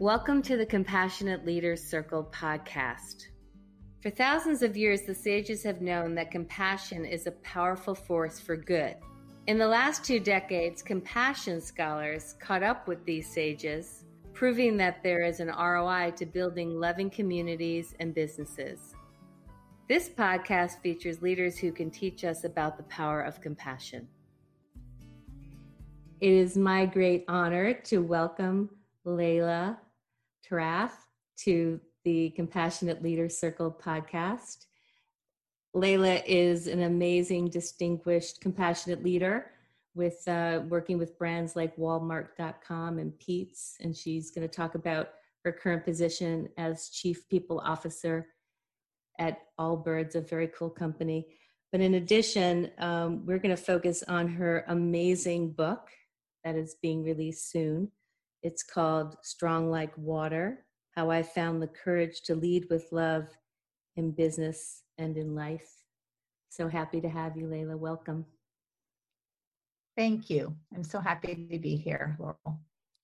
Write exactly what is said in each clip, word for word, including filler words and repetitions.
Welcome to the Compassionate Leaders Circle podcast. For thousands of years, the sages have known that compassion is a powerful force for good. In the last two decades, compassion scholars caught up with these sages, proving that there is an R O I to building loving communities and businesses. This podcast features leaders who can teach us about the power of compassion. It is my great honor to welcome Layla Tarath to the Compassionate Leaders Circle podcast. Layla is an amazing, distinguished, compassionate leader with uh, working with brands like Walmart dot com and Pete's, and she's going to talk about her current position as Chief People Officer at Allbirds, a very cool company. But in addition, um, we're going to focus on her amazing book that is being released soon. It's called Strong Like Water, How I Found the Courage to Lead with Love in Business and in Life. So happy to have you, Layla. Welcome. Thank you. I'm so happy to be here, Laurel.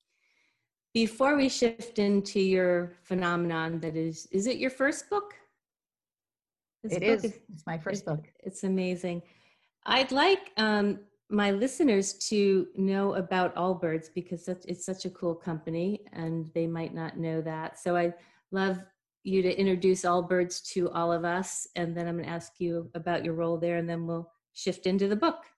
Before we shift into your phenomenon that is, is it your first book? This it book is. is. It's my first it, book. It's amazing. I'd like um, my listeners to know about Allbirds because it's such a cool company and they might not know that. So I'd love you to introduce Allbirds to all of us, and then I'm going to ask you about your role there, and then we'll shift into the book.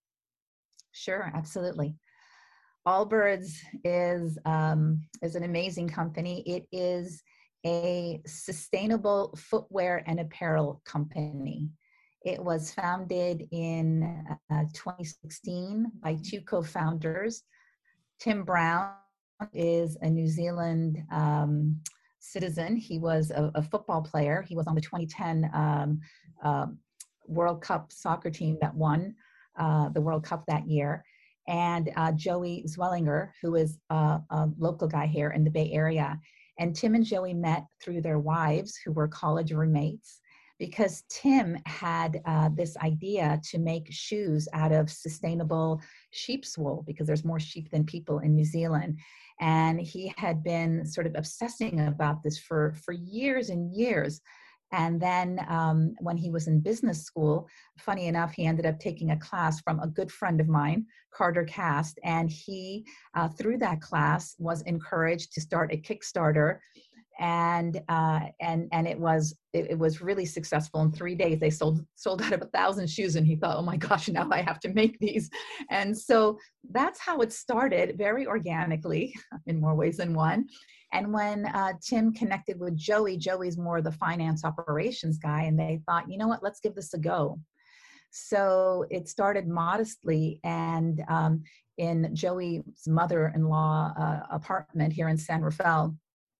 Sure, absolutely. Allbirds is um, is an amazing company. It is a sustainable footwear and apparel company. It was founded in uh, twenty sixteen by two co-founders. Tim Brown is a New Zealand um, citizen. He was a, a football player. He was on the twenty ten um, uh, World Cup soccer team that won uh, the World Cup that year. And uh, Joey Zwellinger, who is uh, a local guy here in the Bay Area. And Tim and Joey met through their wives, who were college roommates, because Tim had uh, this idea to make shoes out of sustainable sheep's wool, because there's more sheep than people in New Zealand. And he had been sort of obsessing about this for, for years and years. And then um, when he was in business school, funny enough, he ended up taking a class from a good friend of mine, Carter Cast. And he, uh, through that class, was encouraged to start a Kickstarter. And uh, and and it was it, it was really successful. In three days, they sold sold out of a thousand shoes, and he thought, "Oh my gosh, now I have to make these." And so that's how it started, very organically, in more ways than one. And when uh, Tim connected with Joey, Joey's more the finance operations guy, and they thought, you know what, let's give this a go. So it started modestly, and um, in Joey's mother-in-law uh, apartment here in San Rafael.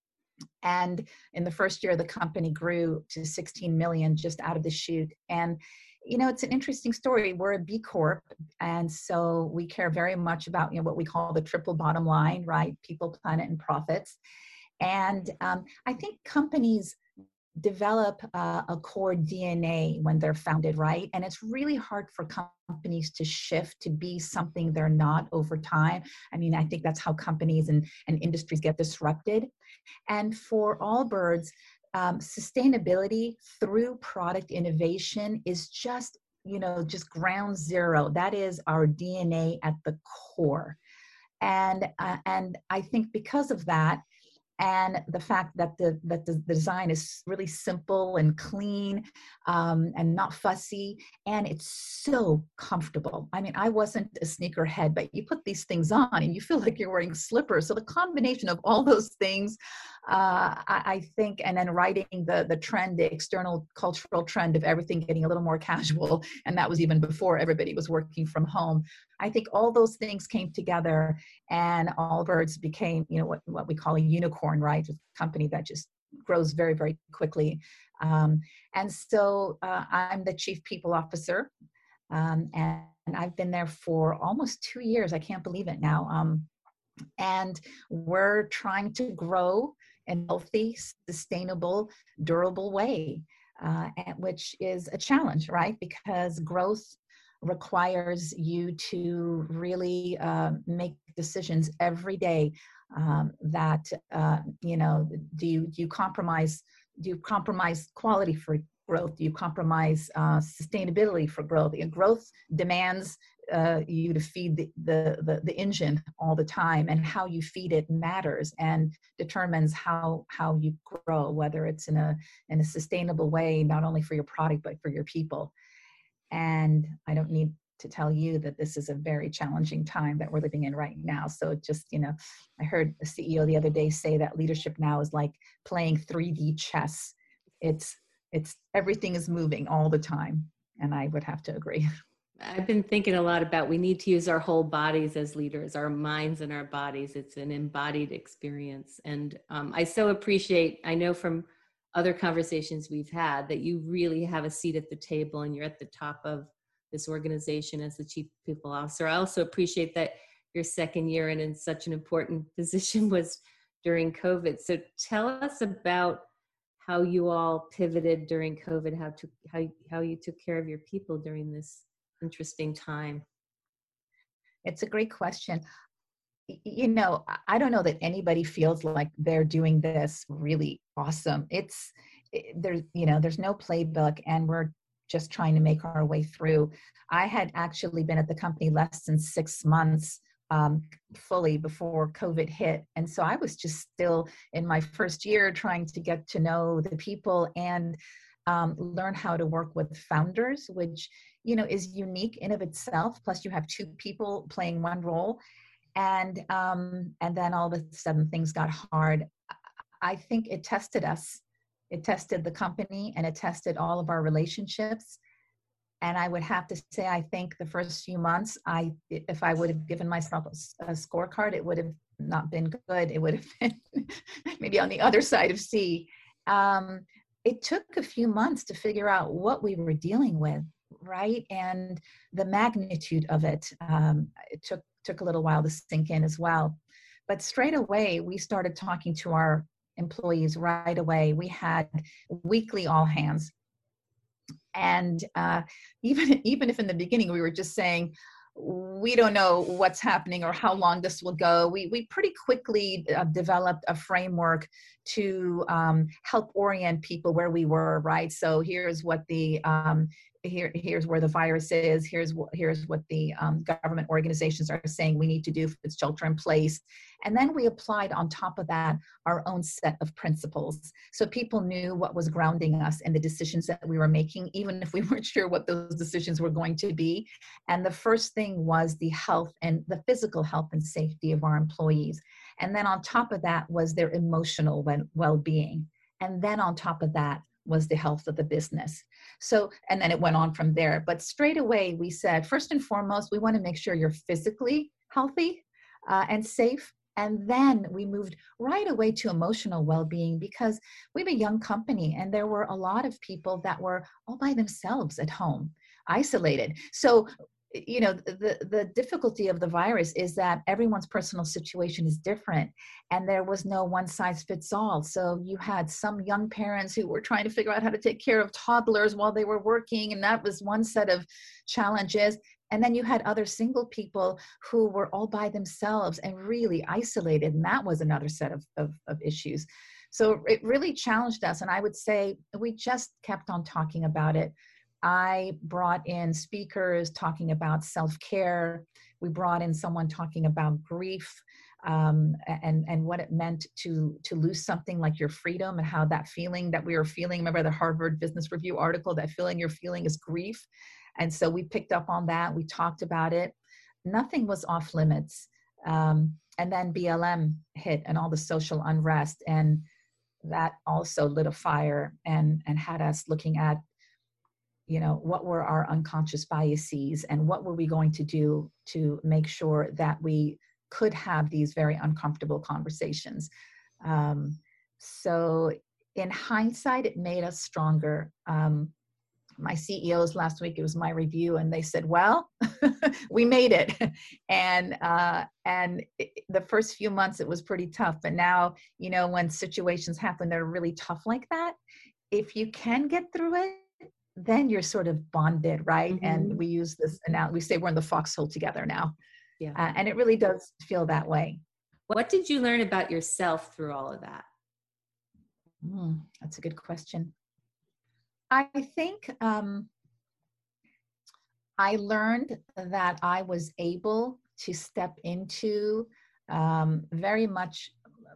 And in the first year, the company grew to sixteen million just out of the chute. And, you know, it's an interesting story. We're a B Corp. And so we care very much about, you know, what we call the triple bottom line, right? People, planet, and profits. And um, I think companies develop uh, a core D N A when they're founded, right? And it's really hard for companies to shift to be something they're not over time. I mean, I think that's how companies and, and industries get disrupted. And for Allbirds, um, sustainability through product innovation is just, you know, just ground zero. That is our D N A at the core. And, uh, and I think because of that, and the fact that the that the design is really simple and clean um, and not fussy, and it's so comfortable. I mean, I wasn't a sneakerhead, but you put these things on and you feel like you're wearing slippers. So the combination of all those things, uh, I, I think, and then riding the the trend, the external cultural trend of everything getting a little more casual, and that was even before everybody was working from home. I think all those things came together, and Allbirds became, you know, what, what we call a unicorn, right? Just a company that just grows very, very quickly. Um, and so uh, I'm the Chief People Officer, um, and, and I've been there for almost two years. I can't believe it now. Um, and we're trying to grow in a healthy, sustainable, durable way, uh, which is a challenge, right? Because growth requires you to really uh, make decisions every day um, that, uh, you know, do you, do you compromise, do you compromise quality for growth? Do you compromise uh, sustainability for growth? And growth demands uh, you to feed the, the, the, the engine all the time, and how you feed it matters and determines how, how you grow, whether it's in a, in a sustainable way, not only for your product, but for your people. And I don't need to tell you that this is a very challenging time that we're living in right now. So just, you know, I heard the C E O the other day say that leadership now is like playing three D chess. It's, it's, everything is moving all the time. And I would have to agree. I've been thinking a lot about, we need to use our whole bodies as leaders, our minds and our bodies. It's an embodied experience. And um, I so appreciate, I know from other conversations we've had, that you really have a seat at the table and you're at the top of this organization as the Chief People Officer. I also appreciate that your second year and in such an important position was during COVID. So tell us about how you all pivoted during COVID, how to how how you took care of your people during this interesting time. It's a great question. You know, I don't know that anybody feels like they're doing this really awesome. It's there's, you know, there's no playbook, and we're just trying to make our way through. I had actually been at the company less than six months um, fully before COVID hit. And so I was just still in my first year trying to get to know the people and um, learn how to work with founders, which, you know, is unique in of itself. Plus you have two people playing one role. And, um, and then all of a sudden things got hard. I think it tested us. It tested the company, and it tested all of our relationships. And I would have to say, I think the first few months, I, if I would have given myself a, a scorecard, it would have not been good. It would have been maybe on the other side of C. Um, it took a few months to figure out what we were dealing with, right? And the magnitude of it. Um, it took, took a little while to sink in as well. But straight away, we started talking to our employees right away. We had weekly all hands. And uh, even, even if in the beginning we were just saying, we don't know what's happening or how long this will go, we, we pretty quickly uh, developed a framework to um, help orient people where we were, right? So here's what the, um, here, here's where the virus is, here's what, here's what the um, government organizations are saying we need to do if it's shelter in place. And then we applied on top of that our own set of principles. So people knew what was grounding us in the decisions that we were making, even if we weren't sure what those decisions were going to be. And the first thing was the health and the physical health and safety of our employees. And then on top of that was their emotional well-being. And then on top of that was the health of the business. So, and then it went on from there. But straight away we said, first and foremost, we want to make sure you're physically healthy uh, and safe. And then we moved right away to emotional well-being, because we have a young company and there were a lot of people that were all by themselves at home, isolated. So, you know, the, the difficulty of the virus is that everyone's personal situation is different, and there was no one size fits all. So you had some young parents who were trying to figure out how to take care of toddlers while they were working, and that was one set of challenges. And then you had other single people who were all by themselves and really isolated, and that was another set of, of, of issues. So it really challenged us, and I would say we just kept on talking about it. I brought in speakers talking about self-care. We brought in someone talking about grief um, and, and what it meant to, to lose something like your freedom, and how that feeling that we were feeling, remember the Harvard Business Review article, that feeling you're feeling is grief. And so we picked up on that. We talked about it. Nothing was off limits. Um, and then B L M hit and all the social unrest. And that also lit a fire and, and had us looking at, you know, what were our unconscious biases and what were we going to do to make sure that we could have these very uncomfortable conversations. Um, so in hindsight, it made us stronger. Um, my C E Os last week, it was my review, and they said, well, we made it. And, uh, and it, the first few months, it was pretty tough. But now, you know, when situations happen that are really tough like that, if you can get through it, then you're sort of bonded, right? Mm-hmm. And we use this, and now we say we're in the foxhole together now. Yeah. Uh, and it really does feel that way. What did you learn about yourself through all of that? Mm, that's a good question. I think um, I learned that I was able to step into um, very much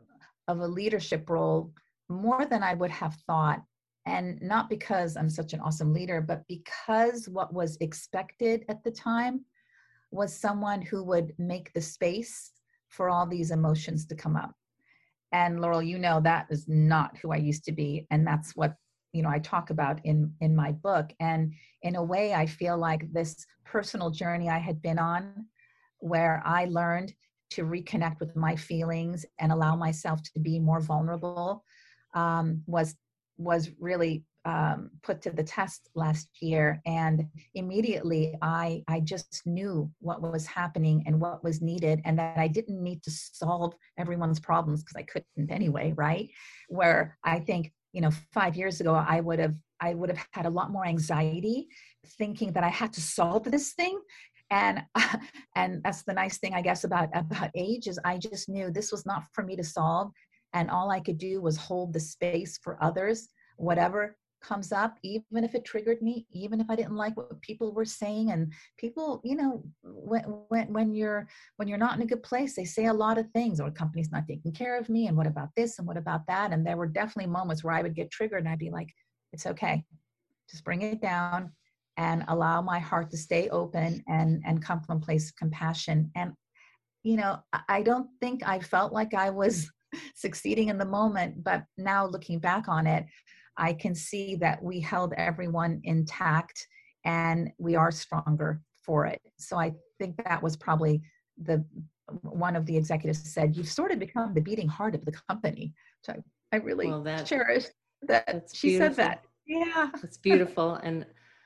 of a leadership role more than I would have thought. And not because I'm such an awesome leader, but because what was expected at the time was someone who would make the space for all these emotions to come up. And Laurel, you know, that is not who I used to be. And that's what, you know, I talk about in, in my book. And in a way, I feel like this personal journey I had been on, where I learned to reconnect with my feelings and allow myself to be more vulnerable, um, was, was really um, put to the test last year. And immediately I, I just knew what was happening and what was needed, and that I didn't need to solve everyone's problems because I couldn't anyway, right? Where I think, you know, five years ago, I would have, I would have had a lot more anxiety thinking that I had to solve this thing. And, uh, and that's the nice thing, I guess, about, about age is I just knew this was not for me to solve. And all I could do was hold the space for others, whatever comes up, even if it triggered me, even if I didn't like what people were saying. And people, you know, when, when, when you're, when you're not in a good place, they say a lot of things, or the company's not taking care of me. And what about this? And what about that? And there were definitely moments where I would get triggered and I'd be like, it's okay. Just bring it down and allow my heart to stay open and, and come from a place of compassion. And, you know, I don't think I felt like I was succeeding in the moment, but now looking back on it, I can see that we held everyone intact and we are stronger for it. So I think that was probably the, one of the executives said, you've sort of become the beating heart of the company. So I, I really Well, that, cherish that that's she beautiful. said that. Yeah. It's beautiful. And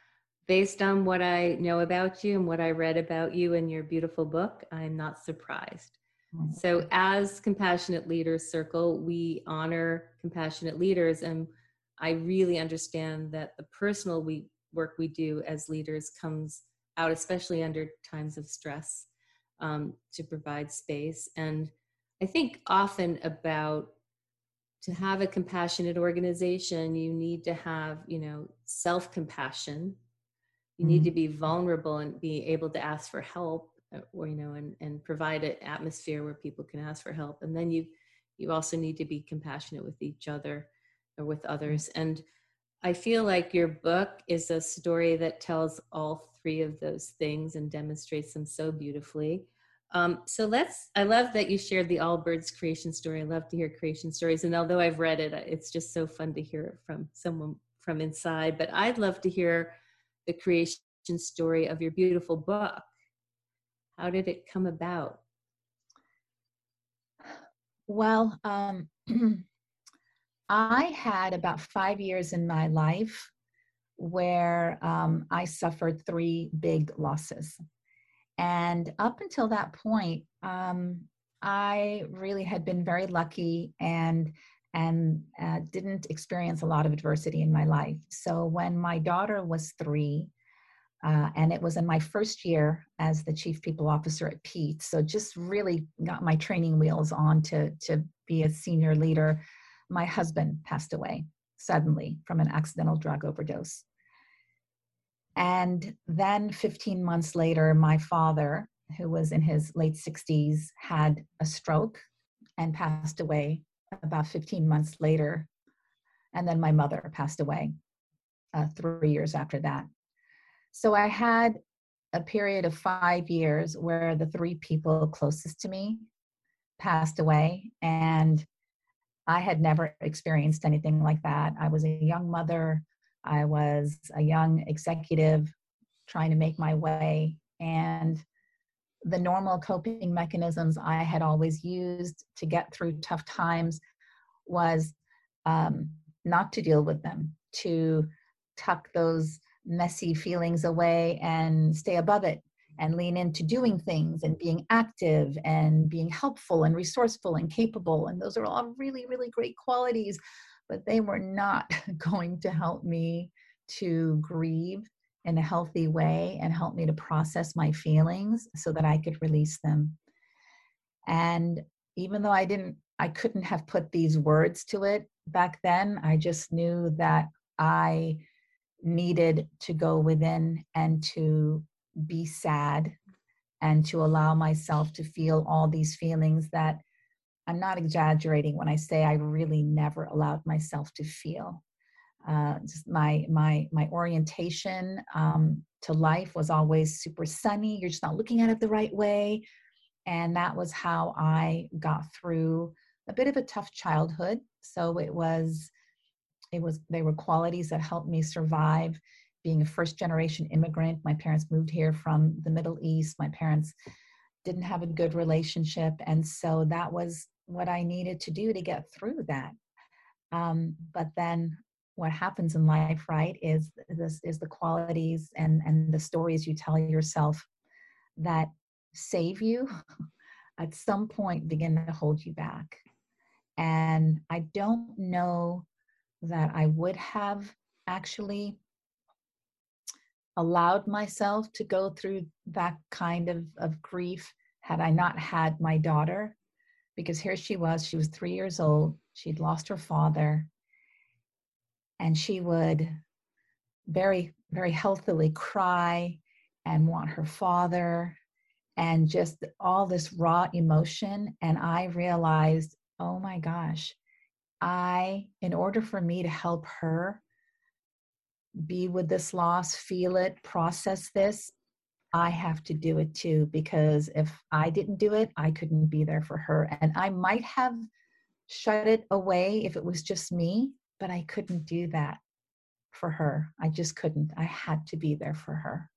based on what I know about you and what I read about you in your beautiful book, I'm not surprised. Mm-hmm. So as Compassionate Leaders Circle, we honor compassionate leaders, and I really understand that the personal we, work we do as leaders comes out, especially under times of stress, um, to provide space. And I think often about, to have a compassionate organization, you need to have, you know, self-compassion. You need to be vulnerable and be able to ask for help, or, you know, and, and provide an atmosphere where people can ask for help. And then you, you also need to be compassionate with each other or with others. And I feel like your book is a story that tells all three of those things and demonstrates them so beautifully. Um, so let's, I love that you shared the Allbirds creation story. I love to hear creation stories. And although I've read it, it's just so fun to hear it from someone from inside. But I'd love to hear the creation story of your beautiful book. How did it come about? Well, um, I had about five years in my life where um, I suffered three big losses. And up until that point, um, I really had been very lucky and and uh, didn't experience a lot of adversity in my life. So when my daughter was three, uh, and it was in my first year as the chief people officer at Peat, so just really got my training wheels on to, to be a senior leader, my husband passed away suddenly from an accidental drug overdose. And then fifteen months later, my father, who was in his late sixties, had a stroke and passed away about fifteen months later. And then my mother passed away uh, three years after that. So I had a period of five years where the three people closest to me passed away, and I had never experienced anything like that. I was a young mother. I was a young executive trying to make my way, and the normal coping mechanisms I had always used to get through tough times was um, not to deal with them, to tuck those messy feelings away and stay above it and lean into doing things and being active and being helpful and resourceful and capable. And those are all really, really great qualities, but they were not going to help me to grieve in a healthy way and helped me to process my feelings so that I could release them. And even though I didn't, I couldn't have put these words to it back then, I just knew that I needed to go within and to be sad and to allow myself to feel all these feelings that I'm not exaggerating when I say I really never allowed myself to feel. Uh, just my my my orientation um, to life was always super sunny. You're just not looking at it the right way, and that was how I got through a bit of a tough childhood. So it was it was they were qualities that helped me survive being a first generation immigrant. My parents moved here from the Middle East. My parents didn't have a good relationship, and so that was what I needed to do to get through that. Um, but then what happens in life, right, is this is the qualities and and the stories you tell yourself that save you at some point begin to hold you back. And I don't know that I would have actually allowed myself to go through that kind of, of grief had I not had my daughter, because here she was, she was three years old, she'd lost her father, and she would very, very healthily cry and want her father and just all this raw emotion. And I realized, oh my gosh, I, in order for me to help her be with this loss, feel it, process this, I have to do it too, because if I didn't do it, I couldn't be there for her. And I might have shut it away if it was just me, but I couldn't do that for her. I just couldn't. I had to be there for her.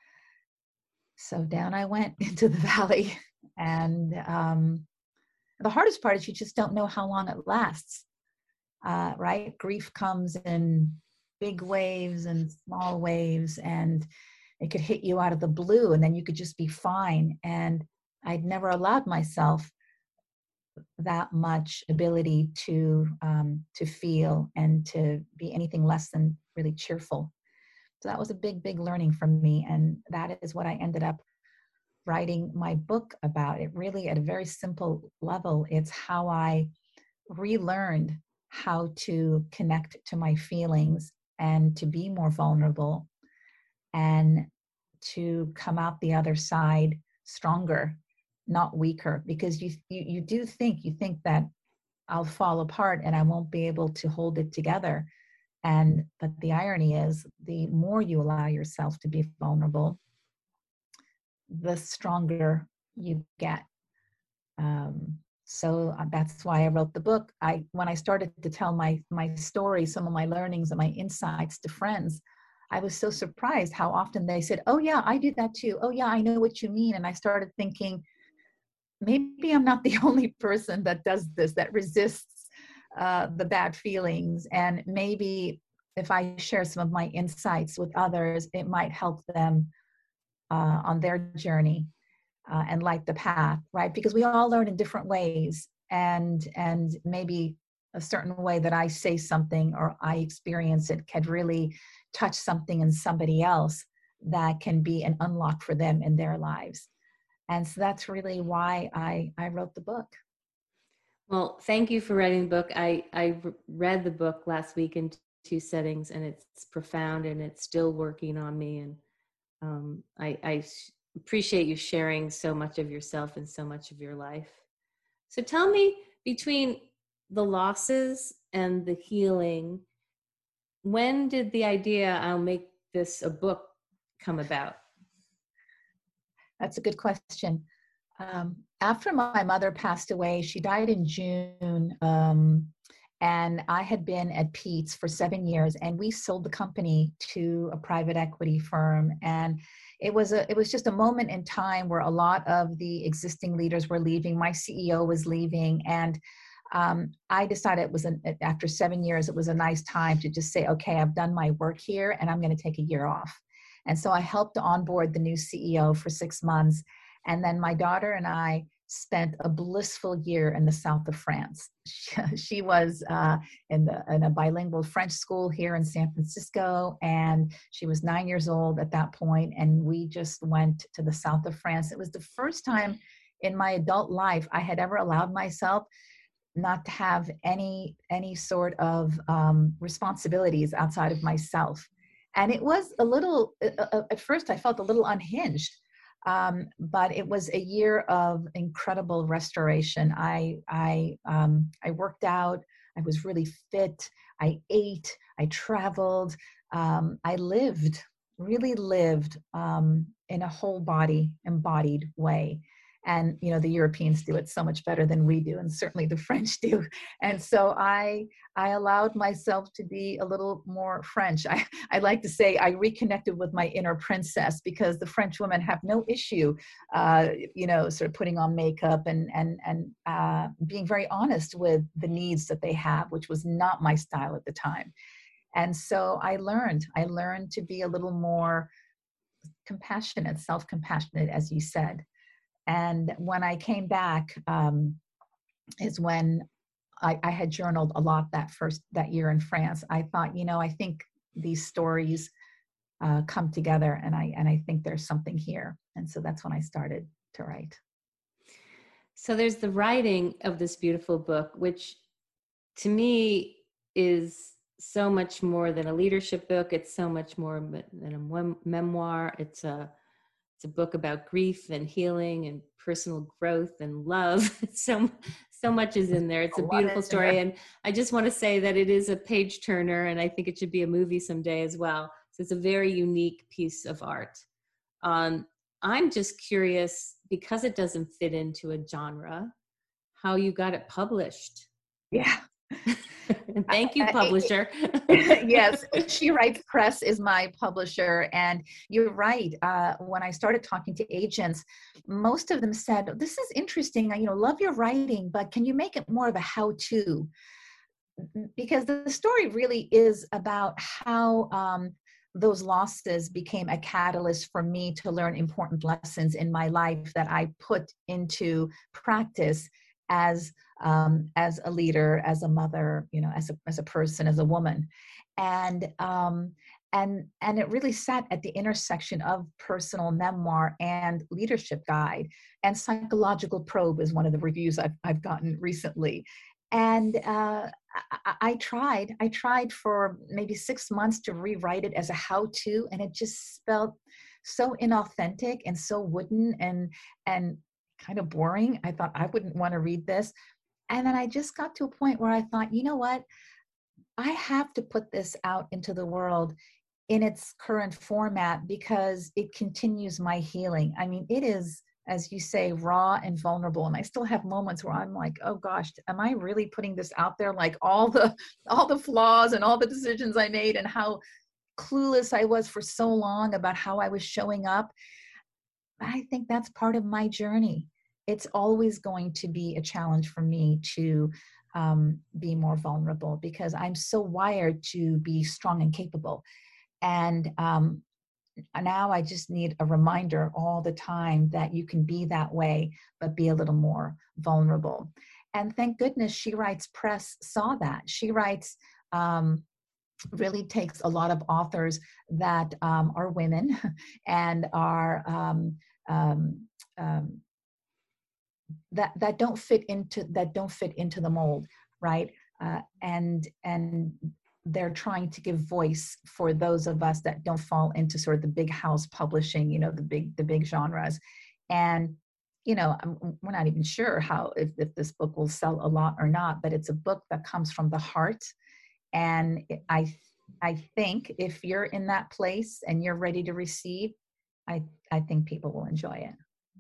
So down I went into the valley. And um, the hardest part is you just don't know how long it lasts, uh, right? Grief comes in big waves and small waves, and it could hit you out of the blue, and then you could just be fine. And I'd never allowed myself that much ability to um, to feel and to be anything less than really cheerful. So that was a big, big learning from me, and that is what I ended up writing my book about. It really, at a very simple level, it's how I relearned how to connect to my feelings and to be more vulnerable and to come out the other side stronger, not weaker. Because you, you you do think you think that I'll fall apart and I won't be able to hold it together. And but the irony is, the more you allow yourself to be vulnerable, the stronger you get. Um, so that's why I wrote the book. I when I started to tell my my story, some of my learnings and my insights to friends, I was so surprised how often they said, "Oh yeah, I do that too. Oh yeah, I know what you mean." And I started thinking, maybe I'm not the only person that does this, that resists uh, the bad feelings. And maybe if I share some of my insights with others, it might help them uh, on their journey uh, and light the path, right? Because we all learn in different ways. And, and maybe a certain way that I say something or I experience it can really touch something in somebody else that can be an unlock for them in their lives. And so that's really why I, I wrote the book. Well, thank you for writing the book. I, I read the book last week in two settings, and it's profound and it's still working on me. And um, I, I appreciate you sharing so much of yourself and so much of your life. So tell me, between the losses and the healing, when did the idea, I'll make this a book, come about? That's a good question. Um, after my mother passed away, she died in June, um, and I had been at Pete's for seven years, and we sold the company to a private equity firm. And it was a, it was just a moment in time where a lot of the existing leaders were leaving. My C E O was leaving, and um, I decided it was an, after seven years, it was a nice time to just say, okay, I've done my work here, and I'm going to take a year off. And so I helped to onboard the new C E O for six months. And then my daughter and I spent a blissful year in the south of France. She, she was uh, in, the, in a bilingual French school here in San Francisco, and she was nine years old at that point, and we just went to the south of France. It was the first time in my adult life I had ever allowed myself not to have any any sort of um, responsibilities outside of myself. And it was a little, uh, at first I felt a little unhinged, um, but it was a year of incredible restoration. I, I, um, I worked out, I was really fit, I ate, I traveled, um, I lived, really lived um, in a whole body, embodied way. And, you know, the Europeans do it so much better than we do, and certainly the French do. And so I, I allowed myself to be a little more French. I, I like to say I reconnected with my inner princess, because the French women have no issue, uh, you know, sort of putting on makeup and, and, and uh, being very honest with the needs that they have, which was not my style at the time. And so I learned, I learned to be a little more compassionate, self-compassionate, as you said. And when I came back, um, is when I, I had journaled a lot that first, that year in France. I thought, you know, I think these stories uh, come together, and I, and I think there's something here. And so that's when I started to write. So there's the writing of this beautiful book, which to me is so much more than a leadership book. It's so much more than a memoir. It's a It's a book about grief and healing and personal growth and love. So, so much is in there. It's a beautiful story. And I just want to say that it is a page turner, and I think it should be a movie someday as well. So it's a very unique piece of art. Um, I'm just curious, because it doesn't fit into a genre, how you got it published. Yeah. Thank you, publisher. Yes, She Writes Press is my publisher. And you're right. Uh, when I started talking to agents, most of them said, this is interesting. I, you know, love your writing, but can you make it more of a how-to? Because the story really is about how um, those losses became a catalyst for me to learn important lessons in my life that I put into practice as um, as a leader, as a mother, you know, as a as a person, as a woman, and um, and and it really sat at the intersection of personal memoir and leadership guide. And psychological probe is one of the reviews I've I've gotten recently. And uh, I, I tried, I tried for maybe six months to rewrite it as a how-to, and it just felt so inauthentic and so wooden and and kind of boring. I thought I wouldn't want to read this. And then I just got to a point where I thought, you know what? I have to put this out into the world in its current format, because it continues my healing. I mean, it is, as you say, raw and vulnerable. And I still have moments where I'm like, oh gosh, am I really putting this out there? Like all the, all the flaws and all the decisions I made, and how clueless I was for so long about how I was showing up. I think that's part of my journey. It's always going to be a challenge for me to um, be more vulnerable, because I'm so wired to be strong and capable. And um, now I just need a reminder all the time that you can be that way, but be a little more vulnerable. And thank goodness She Writes Press saw that. She Writes um, really takes a lot of authors that um, are women and are um, um, um, that that don't fit into that don't fit into the mold, right? Uh, and and they're trying to give voice for those of us that don't fall into sort of the big house publishing, you know, the big the big genres. And you know, I'm, we're not even sure how if, if this book will sell a lot or not, but it's a book that comes from the heart. And I I think if you're in that place and you're ready to receive, I I think people will enjoy it.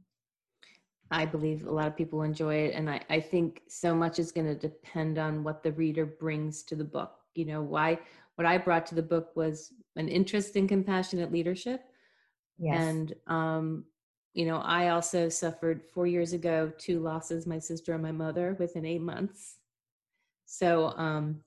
I believe a lot of people enjoy it. And I, I think so much is going to depend on what the reader brings to the book. You know, why, what I brought to the book was an interest in compassionate leadership. Yes. And, um, you know, I also suffered four years ago, two losses, my sister and my mother, within eight months. So um,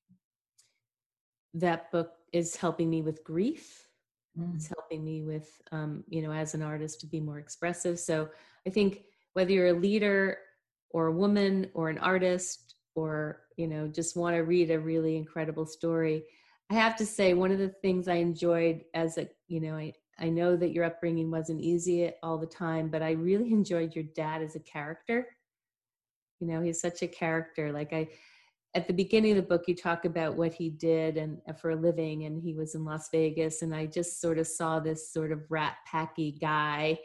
that book is helping me with grief. Mm. It's helping me with, um, you know, as an artist to be more expressive. So I think whether you're a leader or a woman or an artist, or, you know, just want to read a really incredible story. I have to say, one of the things I enjoyed as a, you know, I, I know that your upbringing wasn't easy all the time, but I really enjoyed your dad as a character. You know, he's such a character. Like I, at the beginning of the book, you talk about what he did and for a living, and he was in Las Vegas. And I just sort of saw this sort of rat packy guy,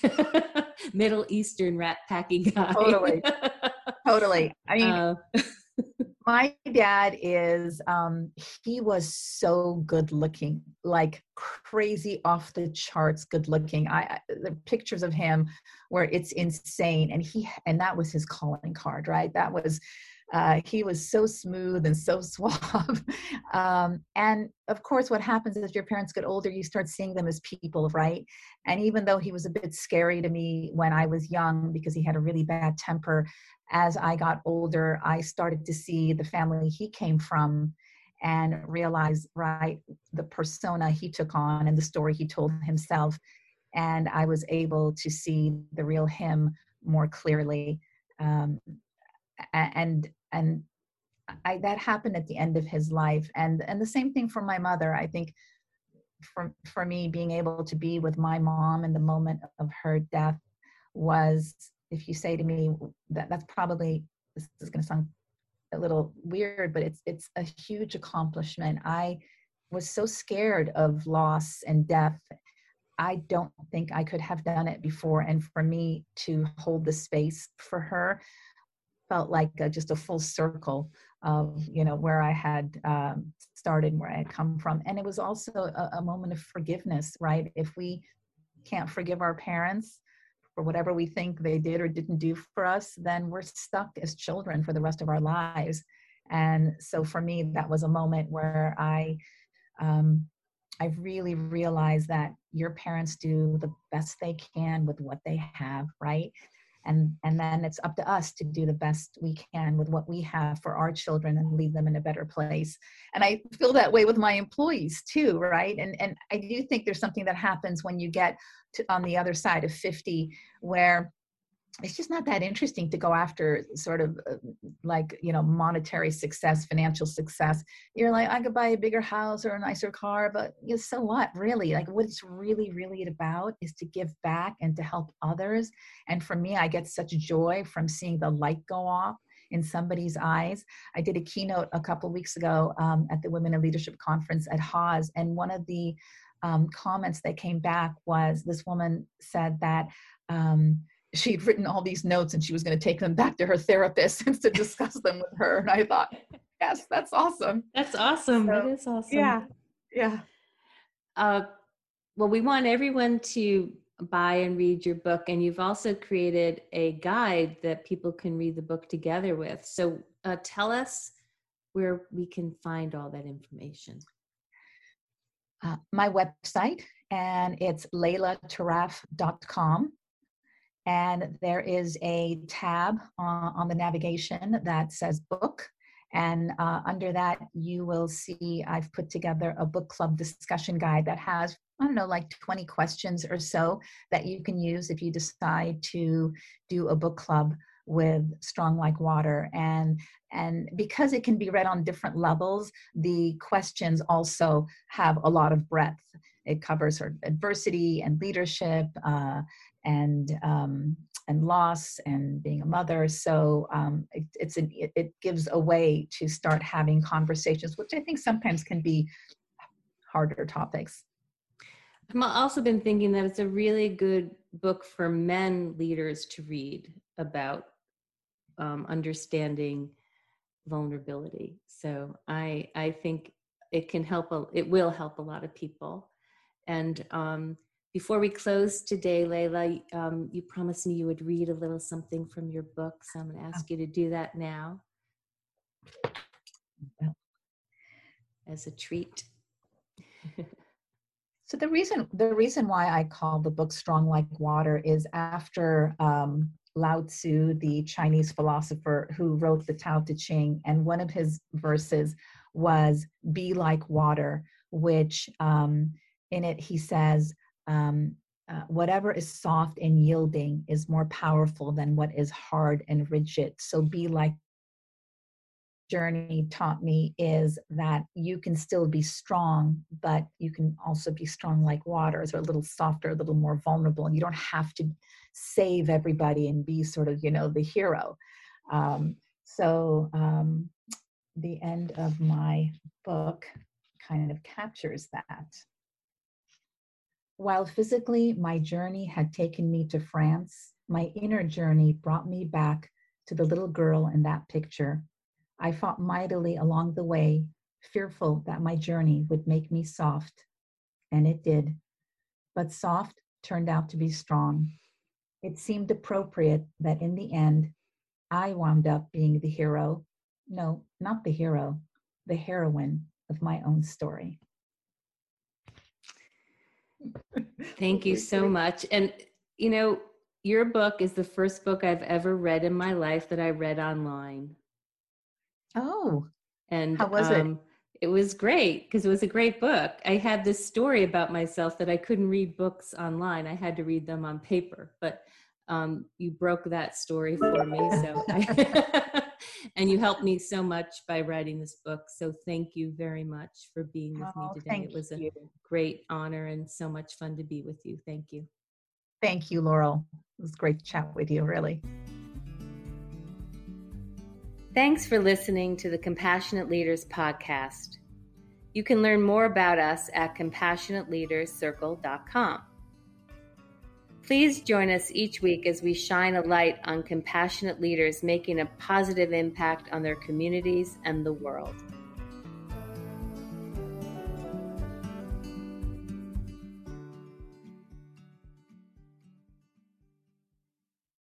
Middle Eastern rat packy guy. Totally. Totally. I mean, uh, my dad is, um, he was so good looking, like crazy off the charts good looking. I, I the pictures of him where it's insane. And he, and that was his calling card, right? That was, uh, he was so smooth and so suave. um, and of course, what happens as your parents get older, you start seeing them as people, right? And even though he was a bit scary to me when I was young because he had a really bad temper, as I got older, I started to see the family he came from and realize, right, the persona he took on and the story he told himself. And I was able to see the real him more clearly. Um, and and I, that happened at the end of his life. And and the same thing for my mother. I think for, for me, being able to be with my mom in the moment of her death was, if you say to me that that's probably, this is going to sound a little weird, but it's it's a huge accomplishment. I was so scared of loss and death. I don't think I could have done it before. And for me to hold the space for her felt like a, just a full circle of, you know, where I had um, started, where I had come from. And it was also a, a moment of forgiveness, right? If we can't forgive our parents for whatever we think they did or didn't do for us, then we're stuck as children for the rest of our lives. And so for me, that was a moment where I, um, I really realized that your parents do the best they can with what they have, right? And, and then it's up to us to do the best we can with what we have for our children and leave them in a better place. And I feel that way with my employees too, right? And, and I do think there's something that happens when you get to, on the other side of fifty, where it's just not that interesting to go after sort of uh, like, you know, monetary success, financial success. You're like, I could buy a bigger house or a nicer car, but you know, so what, really? Like what it's really, really about is to give back and to help others. And for me, I get such joy from seeing the light go off in somebody's eyes. I did a keynote a couple of weeks ago um, at the Women in Leadership Conference at Haas. And one of the um, comments that came back was this woman said that, um, she'd written all these notes and she was going to take them back to her therapist and to discuss them with her. And I thought, yes, that's awesome. That's awesome. So, that is awesome. Yeah. Yeah. Uh, well, we want everyone to buy and read your book. And you've also created a guide that people can read the book together with. So uh, tell us where we can find all that information. Uh, my website, and it's layla taraf dot com. And there is a tab uh, on the navigation that says book. And uh, under that, you will see I've put together a book club discussion guide that has, I don't know, like twenty questions or so that you can use if you decide to do a book club with Strong Like Water. And, and because it can be read on different levels, the questions also have a lot of breadth. It covers sort of adversity and leadership, uh, and um, and loss and being a mother. So um, it, it's an, it, it gives a way to start having conversations, which I think sometimes can be harder topics. I've also been thinking that it's a really good book for men leaders to read about um, understanding vulnerability. So I I think it can help, a, it will help a lot of people. And um, before we close today, Layla, um, you promised me you would read a little something from your book, so I'm going to ask you to do that now as a treat. So the reason the reason why I call the book Strong Like Water is after um, Lao Tzu, the Chinese philosopher who wrote the Tao Te Ching, and one of his verses was "Be like water," which um, in it he says, um, uh, whatever is soft and yielding is more powerful than what is hard and rigid. So be like journey taught me is that you can still be strong, but you can also be strong like waters, or a little softer, a little more vulnerable. And you don't have to save everybody and be sort of, you know, the hero. Um, so um, the end of my book kind of captures that. While physically my journey had taken me to France, my inner journey brought me back to the little girl in that picture. I fought mightily along the way, fearful that my journey would make me soft, and it did. But soft turned out to be strong. It seemed appropriate that in the end, I wound up being the hero. No, not the hero, the heroine of my own story. Thank you so much. And, you know, your book is the first book I've ever read in my life that I read online. Oh, and how was um, it? It was great because it was a great book. I had this story about myself that I couldn't read books online. I had to read them on paper, but um, you broke that story for me. So, I and you helped me so much by writing this book. So thank you very much for being with Oh, me today. thank It was a you. great honor and so much fun to be with you. Thank you. Thank you, Laurel. It was great to chat with you, really. Thanks for listening to the Compassionate Leaders podcast. You can learn more about us at compassionate leaders circle dot com. Please join us each week as we shine a light on compassionate leaders making a positive impact on their communities and the world.